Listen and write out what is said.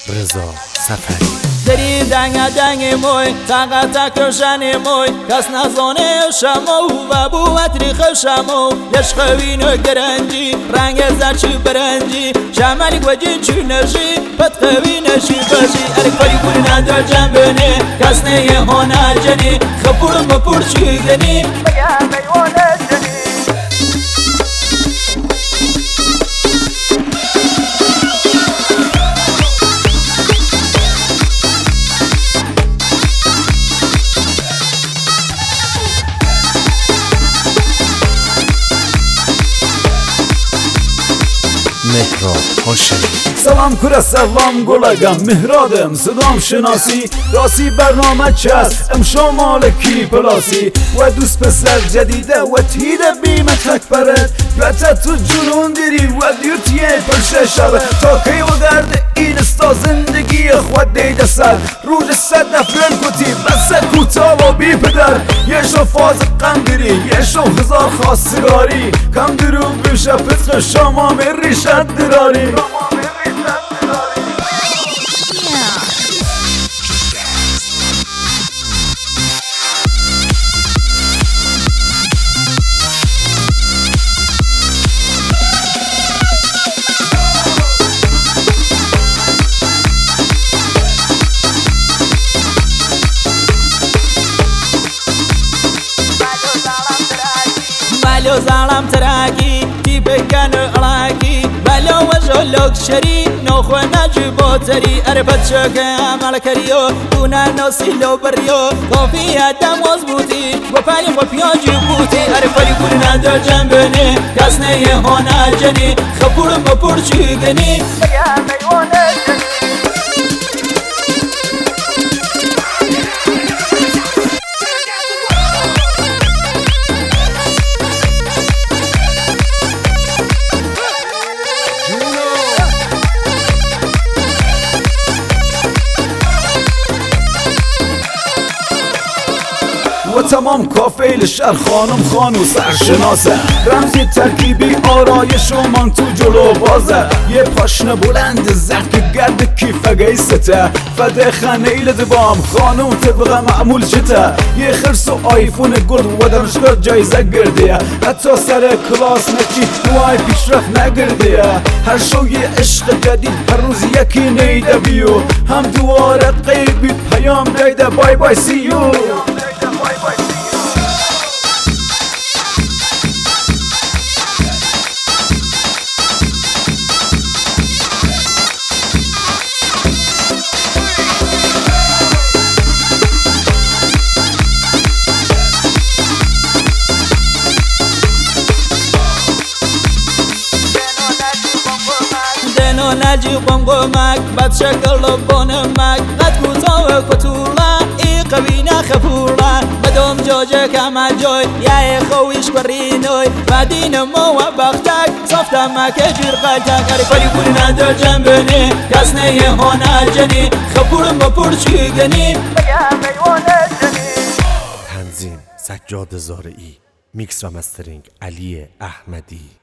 رضا سفری. دری دنگ موی تاقت کشن موی کس نزانه شمو و بوت ریخ شمو لش خوینو گرنجی رنگ زرچی برنجی شمالی گوجی چی نشی پت خوینشی بشی اری کاری کوری ندار جنبنی کس نیه هنر جنی خپور مپور چی گنی بگه میوانه جنی مهراد هاشمی. سلام کره سلام گلگم مهرادم صدام شناسی راسی برنامه چست ام شمال کی پلاسی و دوست پسر جدیده و تیده بیمه تک برد گوته تو جنون دیری و دیوتیه پرشه شبه تا کی و درد این استا زندگی خود دیده سر روز صد نفرن کتی بس کوتا و بی پدر یه شو فاز قم دیری یه شو هزار خواستگاری کم درو بشه پتر شما مری شد دراری بلو زالم تراکی تی بکن عراکی بلو وجه لوک شری نوخو نجیبو تری اربت شکه عمل کریو دونا نوسی لو بریو کافی ادم مضبوطی و پلی و پیانجی بوتی ارفری کوری ندار جنبنی کس نیه هنر جنی خپور مپور چی گنی بگه میوانه جنی و تمام کافه شهر خانم خانو سرشناسه رمزی ترکیبی آرایش و من تو جلو بازه یه پاشنه بلند زرد که گرد کیفه گیسته فده خنیل دبام خانم طبقه معمول چته یه خرس و آیفون گرد و دانشگاه جایزه گردیه حتی سر کلاس نکی دوای پیشرفت نگردیه هر شو یه عشق جدید هر روز یکی نیده بیو هم دواره قیبی پیام دیده بای بای سی یو نجی قمقمک بد شکل بانمک قد کوتا و کتولا ای قوینا خفولا مدام جاجه کم جای یه خویش برینوی و دین ما و بختک صفتمک جیر قلتک اری کاری کوری ندار جنبنی کس نیه هنر جنی خپور مپور چی گنی بگه میوانه جنی. تنظیم سجاد زارعی، میکس و مسترینگ علی احمدی.